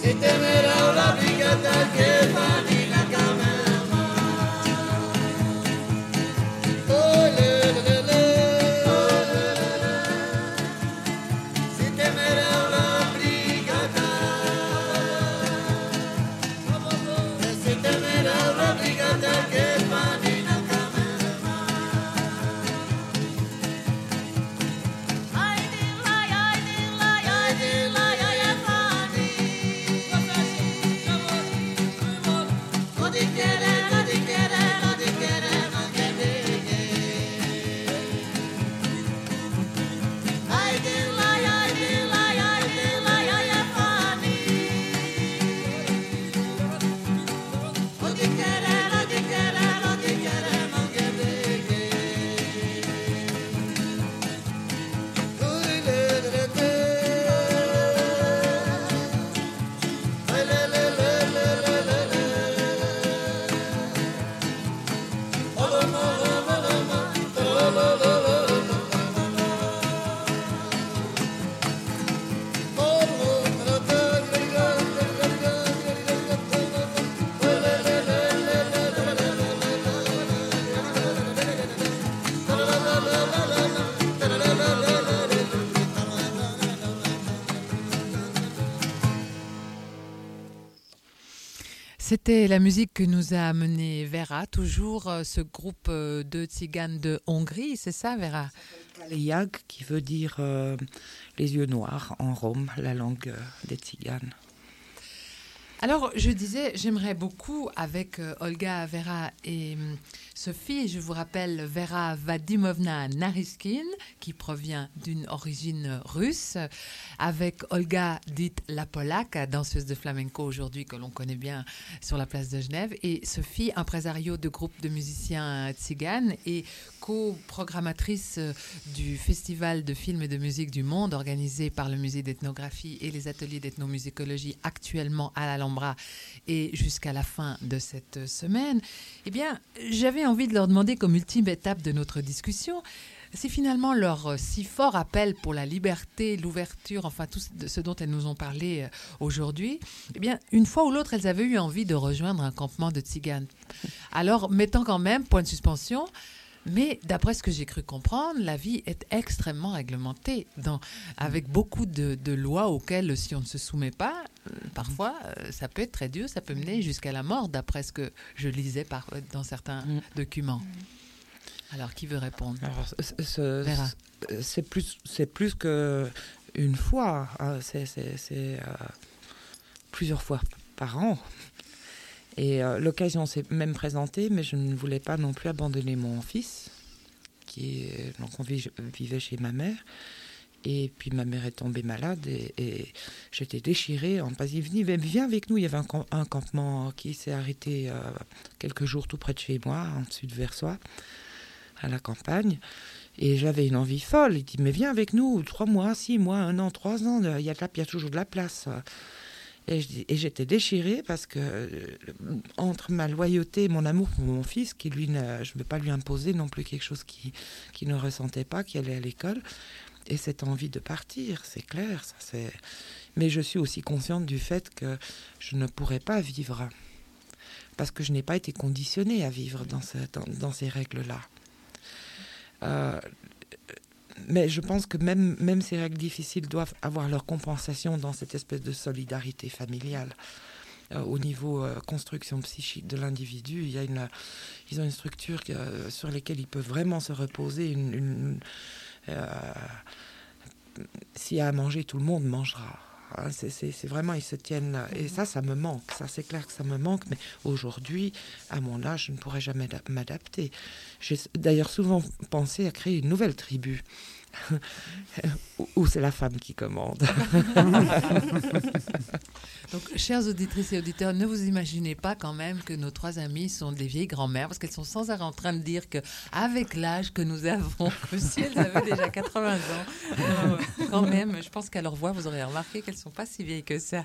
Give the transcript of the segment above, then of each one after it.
C'était la musique que nous a amené Vera, toujours ce groupe de tziganes de Hongrie, c'est ça Vera? Kaléag, qui veut dire les yeux noirs en rome, la langue des tziganes. Alors, je disais, j'aimerais beaucoup avec Olga, Vera et Sophie, je vous rappelle Vera Vadimovna Nariskin, qui provient d'une origine russe, avec Olga dite la Polaque, danseuse de flamenco aujourd'hui que l'on connaît bien sur la place de Genève, et Sophie, impresario de groupe de musiciens tziganes et co-programmatrice du Festival de films et de musique du monde organisé par le Musée d'ethnographie et les ateliers d'ethnomusicologie actuellement à l'Alhambra et jusqu'à la fin de cette semaine. Eh bien, j'avais envie de leur demander comme ultime étape de notre discussion, c'est finalement leur si fort appel pour la liberté, l'ouverture, enfin tout ce dont elles nous ont parlé aujourd'hui, eh bien, une fois ou l'autre, elles avaient eu envie de rejoindre un campement de tziganes. Alors, mettant quand même, point de suspension, mais d'après ce que j'ai cru comprendre, la vie est extrêmement réglementée, avec beaucoup de lois auxquelles, si on ne se soumet pas, parfois, ça peut être très dur, ça peut mener jusqu'à la mort, d'après ce que je lisais dans certains documents. Alors, qui veut répondre? Alors, c'est plus qu'une fois, hein, c'est plusieurs fois par an. Et l'occasion s'est même présentée, mais je ne voulais pas non plus abandonner mon fils, donc on vivait chez ma mère. Et puis ma mère est tombée malade et j'étais déchirée. On m'a dit, viens avec nous. Il y avait un campement qui s'est arrêté quelques jours tout près de chez moi, en dessus de Versoix, à la campagne. Et j'avais une envie folle. Il dit, mais viens avec nous, 3 mois, 6 mois, 1 an, 3 ans, il y a toujours de la place. Et j'étais déchirée parce que entre ma loyauté et mon amour pour mon fils, qui lui, je ne veux pas lui imposer non plus quelque chose qu'il ne ressentait pas, qui allait à l'école, et cette envie de partir, c'est clair. Mais je suis aussi consciente du fait que je ne pourrais pas vivre, parce que je n'ai pas été conditionnée à vivre dans ces règles-là. Mais je pense que même ces règles difficiles doivent avoir leur compensation dans cette espèce de solidarité familiale. Au niveau construction psychique de l'individu, ils ont une structure sur laquelle ils peuvent vraiment se reposer. S'il y a à manger, tout le monde mangera. Hein, c'est vraiment, ils se tiennent. Et ça me manque. Ça, c'est clair que ça me manque. Mais aujourd'hui, à mon âge, je ne pourrais jamais m'adapter. J'ai d'ailleurs souvent pensé à créer une nouvelle tribu. Où c'est la femme qui commande. Donc, chères auditrices et auditeurs, ne vous imaginez pas quand même que nos 3 amies sont des vieilles grand-mères, parce qu'elles sont sans arrêt en train de dire qu'avec l'âge que nous avons, que si elles avaient déjà 80 ans, quand même, je pense qu'à leur voix, vous aurez remarqué qu'elles ne sont pas si vieilles que ça.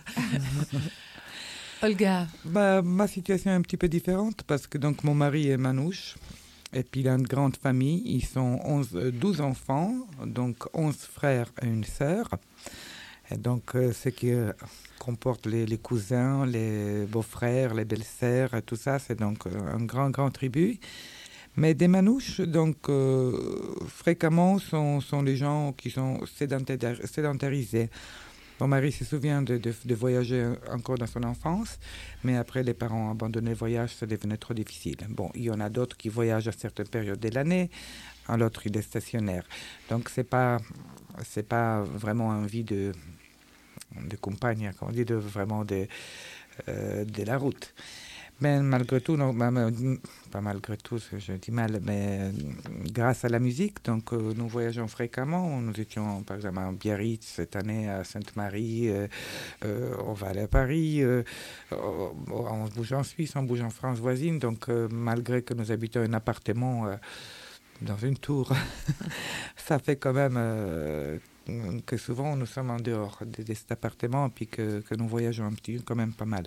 Olga. Ma situation est un petit peu différente, parce que donc, mon mari est manouche. Et puis, il a une grande famille. Ils sont 12 enfants, donc 11 frères et une sœur. Et donc, ce qui comporte les cousins, les beaux-frères, les belles-sœurs, tout ça, c'est donc un grand tribu. Mais des manouches, donc, fréquemment, sont les gens qui sont sédentarisés. Mon mari se souvient de voyager encore dans son enfance, mais après, les parents ont abandonné le voyage, ça devenait trop difficile. Bon, il y en a d'autres qui voyagent à certaines périodes de l'année, à l'autre, il est stationnaire. Donc, c'est pas vraiment une vie de campagne, comme on dit, vraiment de la route. Mais malgré tout, pas malgré tout, je dis mal, mais grâce à la musique, donc nous voyageons fréquemment. Nous étions par exemple à Biarritz cette année, à Sainte-Marie, on va aller à Paris, on bouge en Suisse, on bouge en France voisine. Donc malgré que nous habitons un appartement dans une tour, ça fait quand même que souvent nous sommes en dehors de cet appartement, puis que nous voyageons un petit quand même pas mal.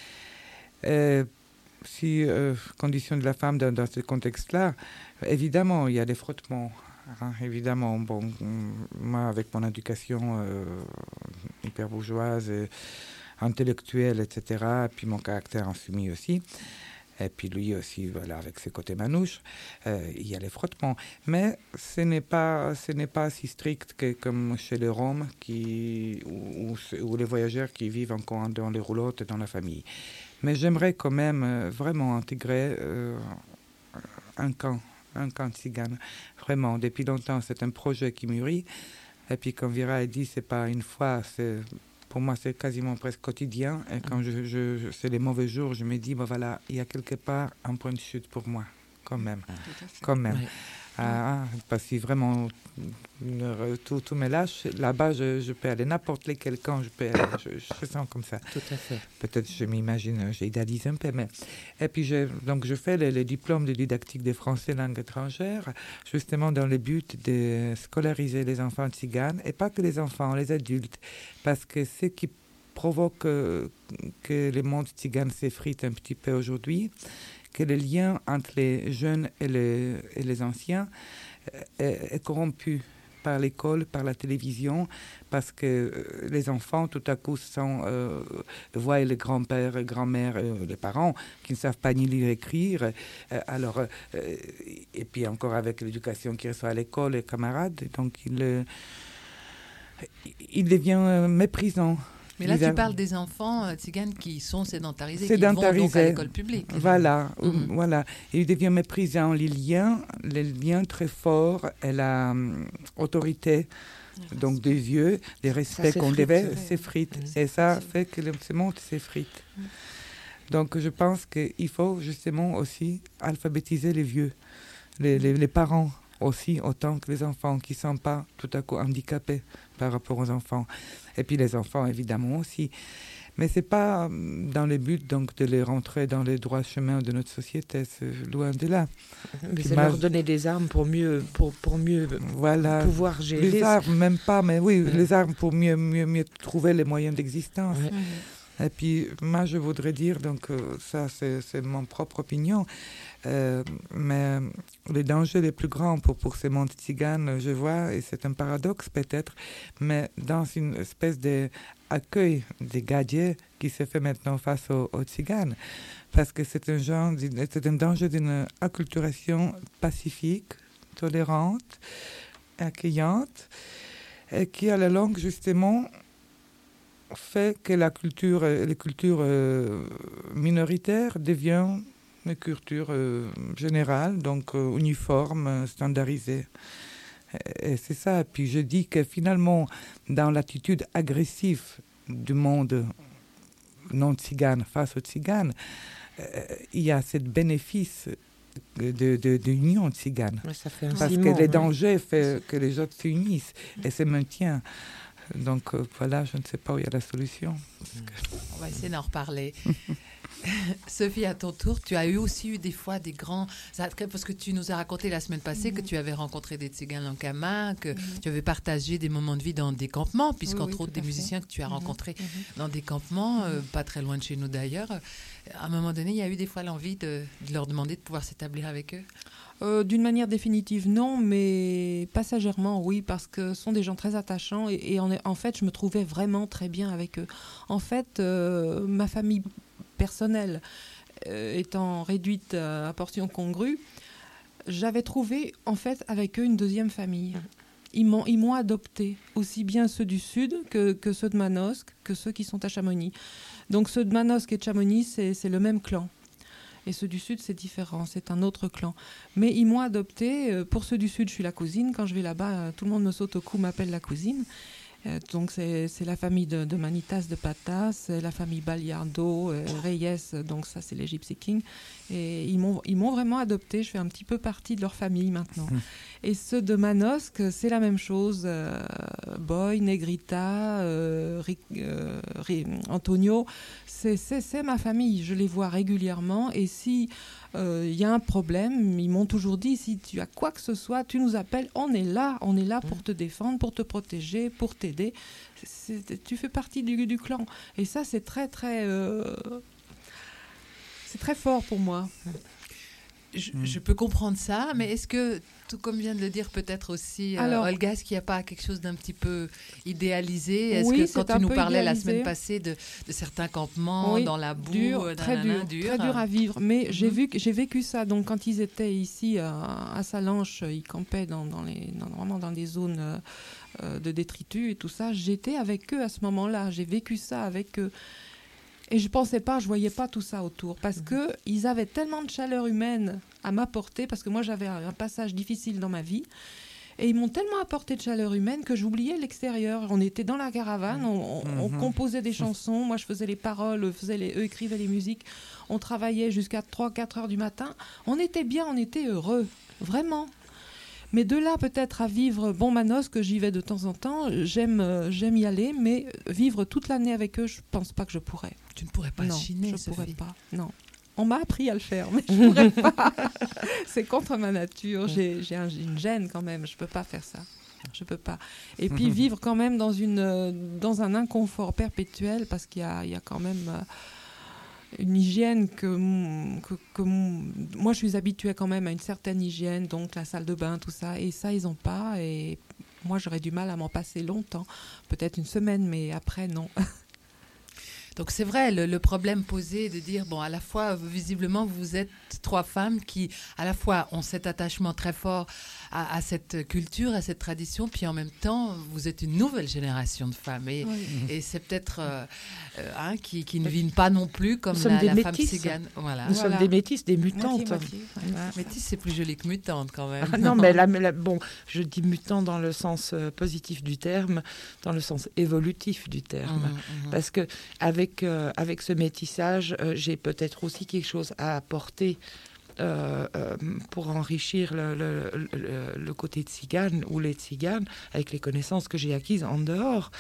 Condition de la femme dans ce contexte-là, évidemment, il y a des frottements. Évidemment, bon, moi, avec mon éducation hyper bourgeoise, intellectuelle, etc., puis mon caractère insoumis aussi, et puis lui aussi, voilà, avec ses côtés manouches, il y a les frottements. Mais ce n'est pas si strict que comme chez les Roms ou les voyageurs qui vivent encore dans les roulottes dans la famille. Mais j'aimerais quand même vraiment intégrer un camp tzigane. Vraiment, depuis longtemps, c'est un projet qui mûrit. Et puis, comme Vera a dit, c'est pas une fois, pour moi, c'est quasiment presque quotidien. Et quand c'est les mauvais jours, je me dis, voilà, il y a quelque part un point de chute pour moi, quand même. Quand même. Oui. Parce que vraiment, tout me lâche. Là-bas, je peux aller n'importe lequel camp, je sens comme ça. Tout à fait. Peut-être je m'imagine, j'idéalise un peu. Mais... Et puis, je fais les diplômes de didactique des français langue étrangère, justement dans le but de scolariser les enfants tziganes, et pas que les enfants, les adultes. Parce que ce qui provoque que le monde tzigane s'effrite un petit peu aujourd'hui, que le lien entre les jeunes et les anciens est corrompu par l'école, par la télévision, parce que les enfants, tout à coup, voient les grands-pères, grand-mères, les parents qui ne savent pas ni lire, écrire. Et puis encore avec l'éducation qu'ils reçoivent à l'école, les camarades, donc il devient méprisant. Mais là, tu parles des enfants tziganes qui sont sédentarisés, qui vont donc à l'école publique. Voilà, voilà. Et il devient méprisant. Les liens très forts et l'autorité, donc des yeux, les respects qu'on devait, s'effritent. Et ça fait que ce monde s'effrite. Donc, je pense qu'il faut justement aussi alphabétiser les vieux, les parents aussi, autant que les enfants qui ne sont pas tout à coup handicapés par rapport aux enfants. Et puis les enfants, évidemment, aussi. Mais ce n'est pas dans le but donc, de les rentrer dans les droits chemins de notre société, c'est loin de là. Mais c'est leur donner des armes pour mieux voilà, pouvoir gérer. Les armes, même pas, mais oui, les armes pour mieux trouver les moyens d'existence. Et puis, moi, je voudrais dire, donc ça, c'est mon propre opinion, mais les dangers les plus grands pour ces mondes tziganes, je vois, et c'est un paradoxe peut-être, mais dans une espèce d'accueil des gadgets qui se fait maintenant face aux tziganes, parce que c'est un danger d'une acculturation pacifique, tolérante, accueillante, et qui à la longue, justement, fait que les cultures minoritaires deviennent une culture générale, donc uniforme, standardisée. Et c'est ça. Puis je dis que finalement, dans l'attitude agressive du monde non tzigane face aux tziganes, il y a ce bénéfice de l'union tzigane. Ça fait parce que les dangers font que les autres s'unissent et se maintiennent. Donc voilà, je ne sais pas où il y a la solution. On va essayer d'en reparler. Sophie, à ton tour, tu as aussi eu des fois des grands attraits, parce que tu nous as raconté la semaine passée que tu avais rencontré des tziganes en Kama, que tu avais partagé des moments de vie dans des campements, puisqu'entre autres des musiciens que tu as rencontrés dans des campements, pas très loin de chez nous d'ailleurs. À un moment donné, il y a eu des fois l'envie de leur demander de pouvoir s'établir avec eux. D'une manière définitive, non, mais passagèrement, oui, parce que ce sont des gens très attachants et en fait, je me trouvais vraiment très bien avec eux. En fait, ma famille personnelle étant réduite à portions congrues, j'avais trouvé en fait avec eux une deuxième famille. Ils m'ont adopté, aussi bien ceux du Sud que ceux de Manosque, que ceux qui sont à Chamonix. Donc ceux de Manosque et de Chamonix, c'est le même clan. Et ceux du Sud, c'est différent, c'est un autre clan. Mais ils m'ont adopté. Pour ceux du Sud, je suis la cousine. Quand je vais là-bas, tout le monde me saute au cou, m'appelle la cousine. Donc c'est la famille de Manitas de Patas, c'est la famille Baliardo, Reyes, donc ça c'est les Gypsy Kings. Et ils m'ont vraiment adopté, je fais un petit peu partie de leur famille maintenant. Et ceux de Manosque, c'est la même chose. Boy, Negrita, Antonio, c'est ma famille, je les vois régulièrement. Et si y a un problème, ils m'ont toujours dit, si tu as quoi que ce soit, tu nous appelles, on est là pour te défendre, pour te protéger, pour t'aider. Tu fais partie du clan. Et ça, c'est très, très... c'est très fort pour moi. Je peux comprendre ça, mais est-ce que, tout comme vient de le dire peut-être aussi Olga, est-ce qu'il n'y a pas quelque chose d'un petit peu idéalisé? Est-ce que quand tu nous parlais la semaine passée de certains campements dans la boue, très dur à vivre, mais j'ai vécu ça. Donc quand ils étaient ici à Salanches, ils campaient vraiment dans des zones de détritus et tout ça. J'étais avec eux à ce moment-là, j'ai vécu ça avec eux. Et je pensais pas, je voyais pas tout ça autour, parce que ils avaient tellement de chaleur humaine à m'apporter, parce que moi j'avais un passage difficile dans ma vie, et ils m'ont tellement apporté de chaleur humaine que j'oubliais l'extérieur. On était dans la caravane, on composait des chansons, moi je faisais les paroles, eux écrivaient les musiques, on travaillait jusqu'à 3-4 heures du matin, on était bien, on était heureux, vraiment. Mais de là peut-être à vivre Manosque, j'y vais de temps en temps, j'aime y aller, mais vivre toute l'année avec eux, je pense pas que je pourrais. Tu ne pourrais pas chiner, Sophie. Je pourrais pas, non. On m'a appris à le faire, mais je pourrais pas. C'est contre ma nature, j'ai une gêne quand même, je peux pas faire ça. Je peux pas. Et puis vivre quand même dans un inconfort perpétuel, parce qu'il y a quand même... une hygiène que moi je suis habituée quand même à une certaine hygiène, donc la salle de bain, tout ça, et ça ils n'ont pas, et moi j'aurais du mal à m'en passer longtemps, peut-être une semaine, mais après non. Donc c'est vrai, le problème posé de dire, à la fois, visiblement, vous êtes 3 femmes qui, à la fois, ont cet attachement très fort à cette culture, à cette tradition, puis en même temps, vous êtes une nouvelle génération de femmes. Et c'est peut-être qui ne vivent pas non plus comme la femme tzigane. Voilà. Nous sommes des métisses, des mutantes. Moitié. Métisse, c'est plus joli que mutante quand même. Non, mais je dis mutant dans le sens positif du terme, dans le sens évolutif du terme. Parce que avec ce métissage, j'ai peut-être aussi quelque chose à apporter pour enrichir le côté tzigane ou les tziganes avec les connaissances que j'ai acquises en dehors.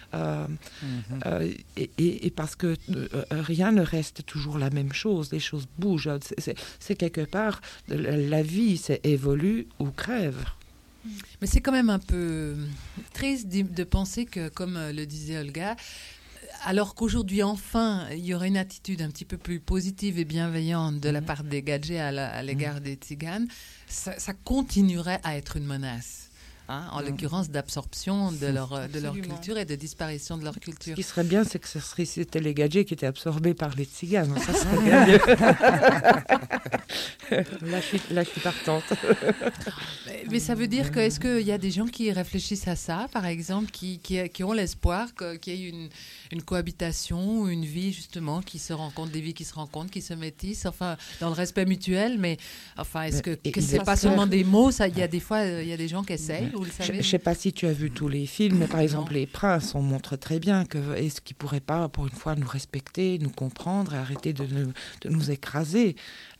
Et parce que rien ne reste toujours la même chose, les choses bougent. C'est quelque part, la vie, c'est évolue ou crève. Mais c'est quand même un peu triste de penser que, comme le disait Olga, alors qu'aujourd'hui, enfin, il y aurait une attitude un petit peu plus positive et bienveillante de la part des gadgets à l'égard des tziganes, ça continuerait à être une menace. En l'occurrence d'absorption de leur culture et de disparition de leur culture. Ce qui serait bien, c'est que c'était les gadgets qui étaient absorbés par les tziganes. Ça serait bien mieux. Là, je suis partante. Mais ça veut dire est-ce qu'il y a des gens qui réfléchissent à ça, par exemple, qui ont l'espoir qu'il y ait une cohabitation, une vie justement qui se rencontre, des vies qui se rencontrent, qui se métissent, enfin, dans le respect mutuel, mais enfin, est-ce que c'est pas seulement des mots, ça, il y a des fois, il y a des gens qui essayent. Je ne sais pas si tu as vu tous les films, mais par exemple, Les Princes, on montre très bien est-ce qu'ils ne pourraient pas, pour une fois, nous respecter, nous comprendre et arrêter de nous écraser.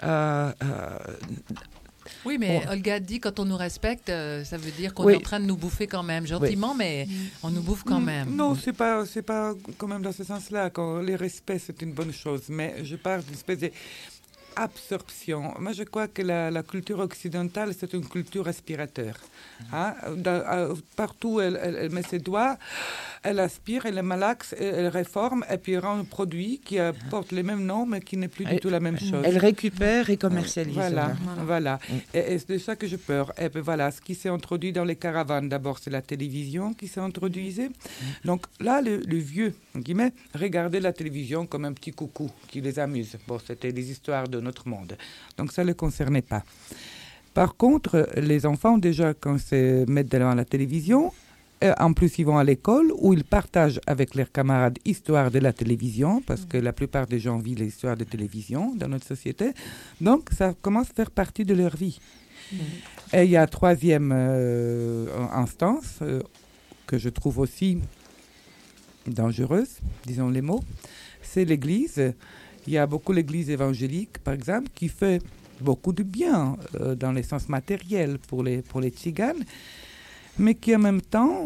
Oui, mais Olga dit quand on nous respecte, ça veut dire qu'on est en train de nous bouffer quand même, gentiment, mais on nous bouffe quand même. Non, c'est pas quand même dans ce sens-là. Quand les respects, c'est une bonne chose, mais je parle d'une espèce de... absorption. Moi, je crois que la culture occidentale, c'est une culture respirateur. Hein? Partout, elle met ses doigts, elle aspire, elle malaxe, elle réforme, et puis elle rend un produit qui porte les mêmes noms, mais qui n'est plus du tout la même chose. Elle récupère et commercialise. Voilà. Et c'est de ça que j'ai peur. Et puis voilà, ce qui s'est introduit dans les caravanes, d'abord, c'est la télévision qui s'est introduisée. Donc là, le vieux, en guillemets, regardait la télévision comme un petit coucou qui les amuse. Bon, c'était des histoires de notre monde. Donc ça ne les concernait pas. Par contre, les enfants, déjà, quand ils se mettent devant la télévision, en plus, ils vont à l'école où ils partagent avec leurs camarades l'histoire de la télévision, parce que la plupart des gens vivent l'histoire de télévision dans notre société. Donc, ça commence à faire partie de leur vie. Et il y a troisième instance que je trouve aussi dangereuse, disons les mots, c'est l'Église. Il y a beaucoup l'Église évangélique, par exemple, qui fait beaucoup de bien dans les sens matériels pour les tziganes, mais qui en même temps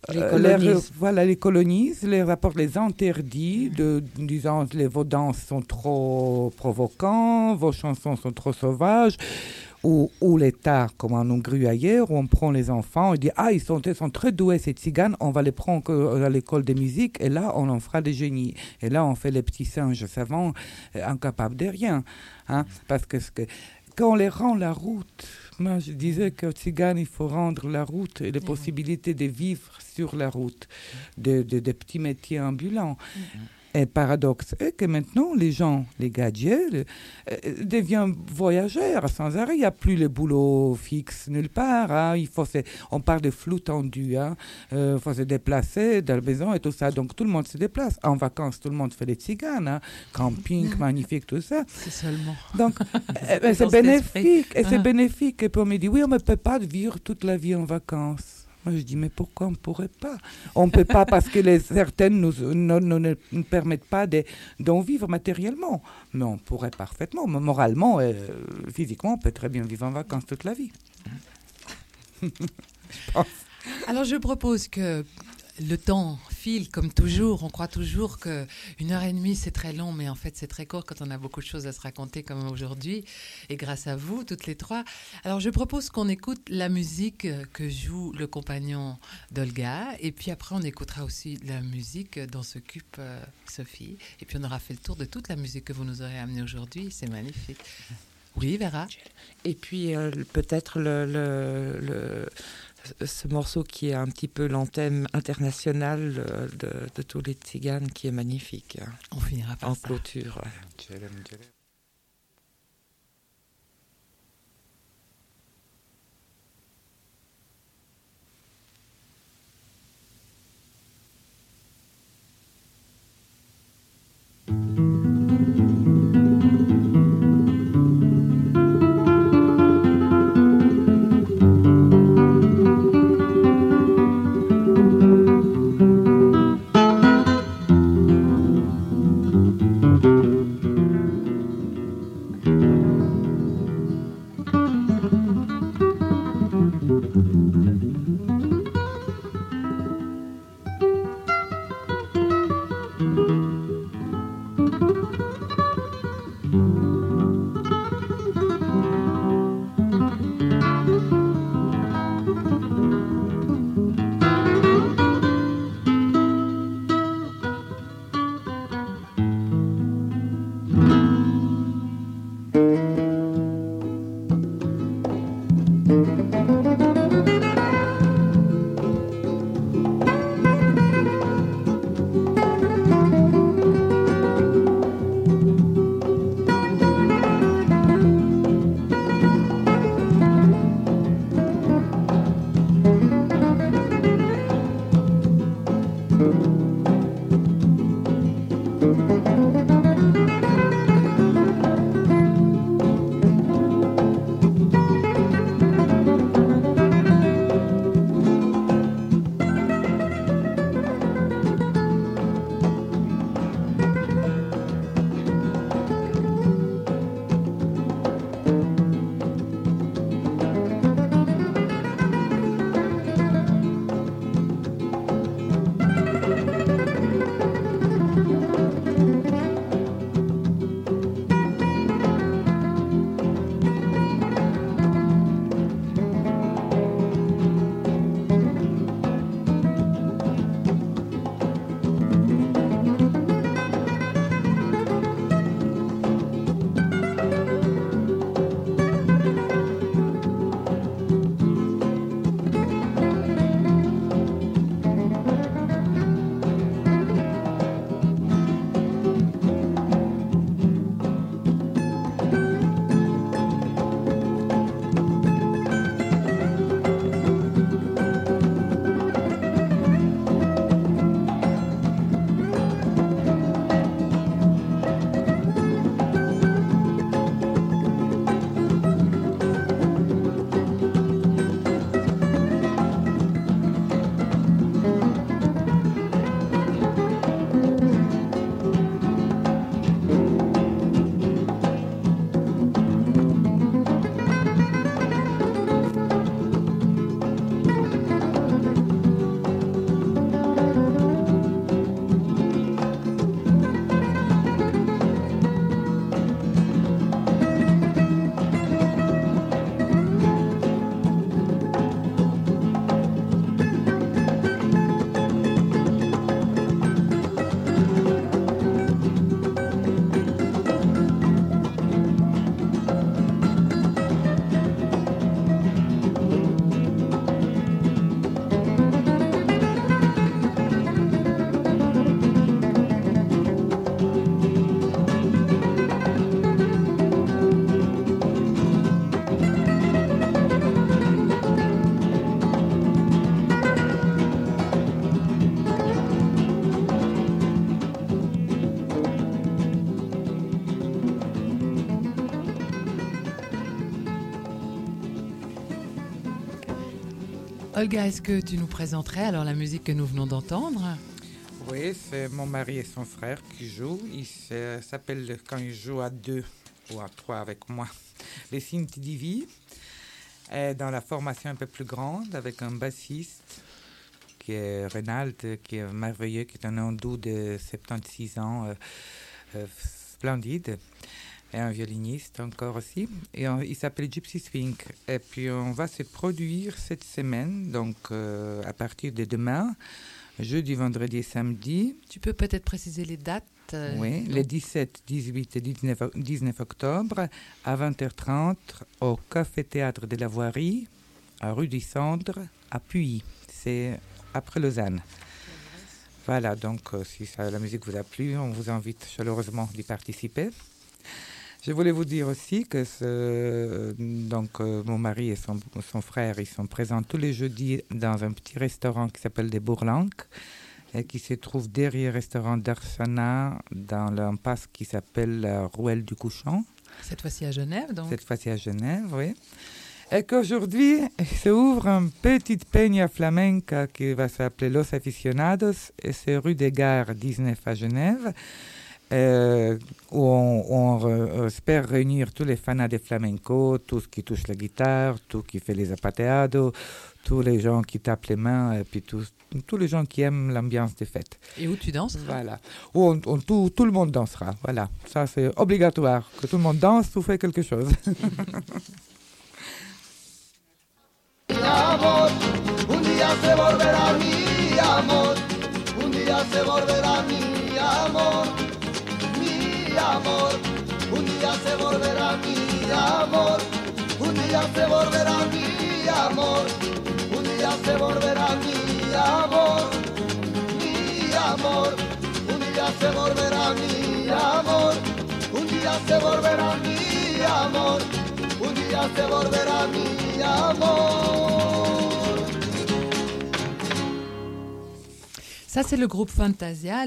les colonise, les rapporte les interdits, disant vos danses sont trop provocants, vos chansons sont trop sauvages, ou l'État, comme en Hongrie ailleurs, où on prend les enfants et dit ils sont très doués ces tziganes, on va les prendre à l'école de musique et là on en fera des génies. Et là on fait les petits singes savants, incapables de rien. Hein, parce que quand on les rend la route, moi je disais qu'aux tziganes il faut rendre la route et les possibilités de vivre sur la route, des petits métiers ambulants. Et paradoxe est que maintenant, les gens, les gadgets, deviennent voyageurs sans arrêt. Il n'y a plus le boulot fixe nulle part. Hein. On parle de flou tendu. Il faut se déplacer dans la maison et tout ça. Donc, tout le monde se déplace. En vacances, tout le monde fait les tziganes. Hein. Camping, magnifique, tout ça. C'est seulement. Donc, c'est bénéfique. Et c'est bénéfique. Et puis, on me dit, oui, on ne peut pas vivre toute la vie en vacances. Moi, je dis, mais pourquoi on ne pourrait pas? On ne peut pas parce que certaines ne permettent pas d'en vivre matériellement. Mais on pourrait parfaitement. Moralement et physiquement, on peut très bien vivre en vacances toute la vie. Je pense. Alors, je propose que le temps file comme toujours. On croit toujours qu'une heure et demie, c'est très long, mais en fait, c'est très court quand on a beaucoup de choses à se raconter comme aujourd'hui. Et grâce à vous, toutes les trois. Alors, je propose qu'on écoute la musique que joue le compagnon d'Olga. Et puis après, on écoutera aussi la musique dont s'occupe Sophie. Et puis, on aura fait le tour de toute la musique que vous nous aurez amenée aujourd'hui. C'est magnifique. Oui, Vera? Et puis, peut-être ce morceau qui est un petit peu l'anthème international de tous les tziganes, qui est magnifique. On finira par en ça. clôture. Olga, est-ce que tu nous présenterais alors la musique que nous venons d'entendre? Oui, c'est mon mari et son frère qui jouent. Il s'appelle, quand ils jouent à 2 ou à 3 avec moi, les Cinti Divi. Dans la formation un peu plus grande, avec un bassiste qui est Reynald, qui est merveilleux, qui est un hindou de 76 ans, splendide, et un violiniste encore aussi. Et il s'appelle Gypsy Swing. Et puis on va se produire cette semaine, donc à partir de demain, jeudi, vendredi et samedi. Tu peux peut-être préciser les dates? Oui, les 17, 18 et 19 octobre à 20h30 au Café-Théâtre de la Voirie, à rue du Centre, à Puy. C'est après Lausanne. Voilà, donc si la musique vous a plu, on vous invite chaleureusement d'y participer. Je voulais vous dire aussi que mon mari et son frère, ils sont présents tous les jeudis dans un petit restaurant qui s'appelle des Bourlanques et qui se trouve derrière le restaurant d'Arsana dans l'impasse qui s'appelle la Rouelle du Couchant. Cette fois-ci à Genève, donc. Cette fois-ci à Genève, oui. Et qu'aujourd'hui, il s'ouvre une petite peña flamenca qui va s'appeler Los Aficionados, et c'est rue des Gares 19 à Genève, où on espère réunir tous les fans de flamenco, tous qui touchent la guitare, tous qui font les zapateados, tous les gens qui tapent les mains, et puis tous les gens qui aiment l'ambiance des fêtes. Et où tu danses? Voilà. Où tout le monde dansera. Voilà. Ça, c'est obligatoire. Que tout le monde danse ou fait quelque chose. Mi amor, un día se volverá mi amor, un día se volverá mi amor, mi amor, un día se volverá mi amor, un día se volverá mi amor, un día se volverá mi amor, mi amor, un día se volverá mi amor, un día se volverá mi amor, un día se volverá mi amor. Ça, c'est le groupe Fantasia,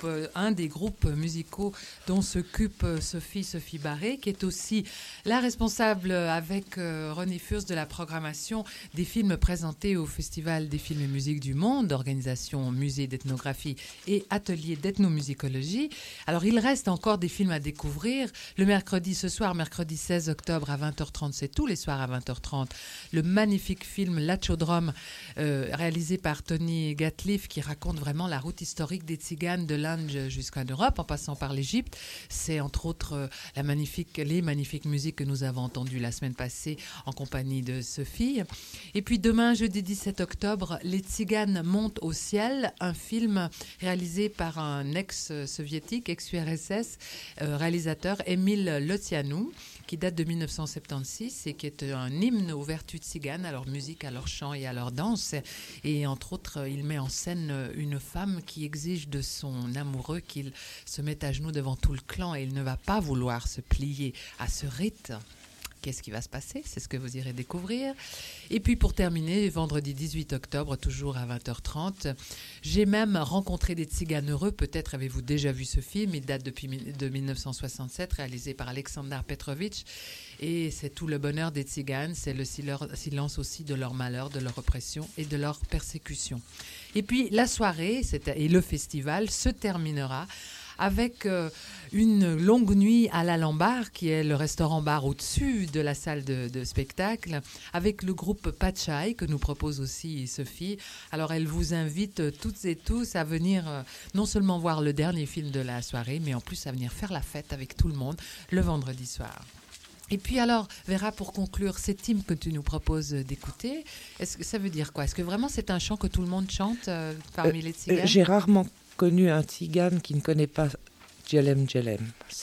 un des groupes musicaux dont s'occupe Sophie Barré, qui est aussi la responsable avec René Furst de la programmation des films présentés au Festival des films et musiques du monde, organisation musée d'ethnographie et atelier d'ethnomusicologie. Alors, il reste encore des films à découvrir. Ce soir, mercredi 16 octobre à 20h30, c'est tous les soirs à 20h30, le magnifique film L'Achodrome, réalisé par Tony Gatliff, qui raconte vraiment la route historique des Tziganes de l'Inde jusqu'en Europe, en passant par l'Égypte. C'est entre autres les magnifiques musiques que nous avons entendues la semaine passée en compagnie de Sophie. Et puis demain, jeudi 17 octobre, Les Tziganes montent au ciel, un film réalisé par un ex-soviétique, ex-URSS, réalisateur Émile Lotianou, qui date de 1976 et qui est un hymne aux vertus tziganes, à leur musique, à leur chant et à leur danse. Et entre autres, il met en scène une femme qui exige de son amoureux qu'il se mette à genoux devant tout le clan et il ne va pas vouloir se plier à ce rite. Qu'est-ce qui va se passer? C'est ce que vous irez découvrir. Et puis pour terminer, vendredi 18 octobre, toujours à 20h30, j'ai même rencontré des Tziganes heureux. Peut-être avez-vous déjà vu ce film. Il date de 1967, réalisé par Alexander Petrovitch. Et c'est tout le bonheur des Tziganes. C'est le silence aussi de leur malheur, de leur oppression et de leur persécution. Et puis la soirée et le festival se terminera avec une longue nuit à l'Alambar, qui est le restaurant-bar au-dessus de la salle de spectacle, avec le groupe Pachai, que nous propose aussi Sophie. Alors, elle vous invite toutes et tous à venir non seulement voir le dernier film de la soirée, mais en plus à venir faire la fête avec tout le monde le vendredi soir. Et puis alors, Vera, pour conclure, cet hymne que tu nous proposes d'écouter, est-ce que ça veut dire quoi? Est-ce que vraiment c'est un chant que tout le monde chante parmi les Tziganes? J'ai rarement connu un Tzigane qui ne connaît pas Djelem Djelem.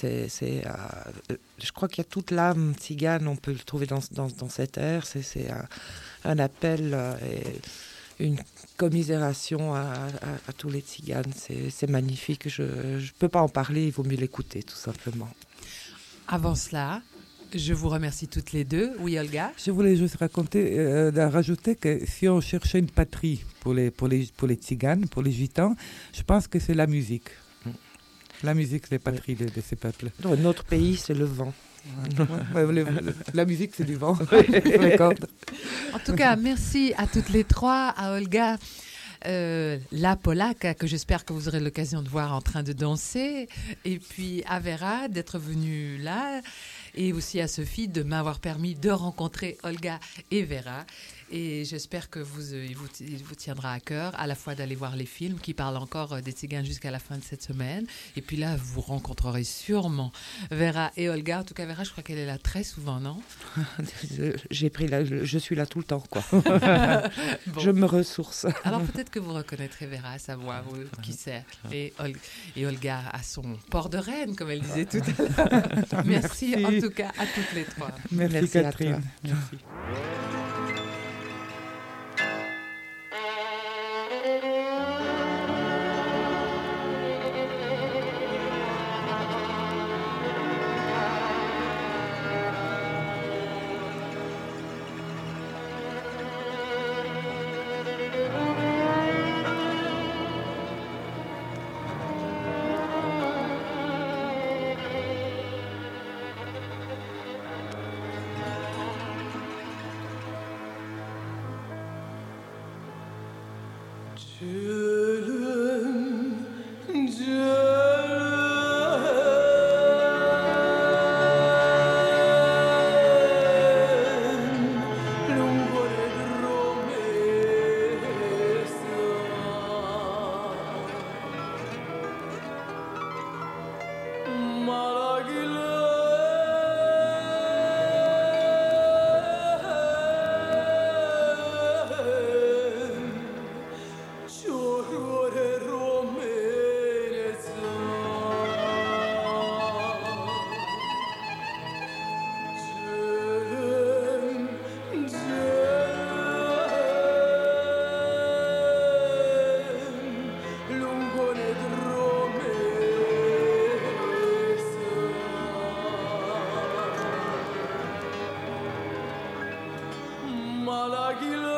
Je crois qu'il y a toute l'âme tzigane, on peut le trouver dans cet air. C'est un appel et une commisération à tous les Tziganes. C'est magnifique. Je ne peux pas en parler, il vaut mieux l'écouter, tout simplement. Avant cela, je vous remercie toutes les deux. Oui, Olga? Je voulais juste rajouter que si on cherchait une patrie pour les Tziganes, pour les Gitans, je pense que c'est la musique. La musique, c'est patrie de ces peuples. Dans notre pays, c'est le vent. La musique, c'est du vent. En tout cas, merci à toutes les trois, à Olga, la Polacque, que j'espère que vous aurez l'occasion de voir en train de danser, et puis à Vera d'être venue là, et aussi à Sophie de m'avoir permis de rencontrer Olga et Vera. Et j'espère que il vous tiendra à cœur à la fois d'aller voir les films qui parlent encore des Tziganes jusqu'à la fin de cette semaine. Et puis là, vous rencontrerez sûrement Vera et Olga. En tout cas, Vera, je crois qu'elle est là très souvent, non? Je suis là tout le temps, quoi. Bon. Je me ressource. Alors peut-être que vous reconnaîtrez Vera à sa voix, qui sait. Et Olga à son port de Rennes, comme elle disait tout à l'heure. Merci en tout cas à toutes les trois. Merci Catherine. Merci. Malagila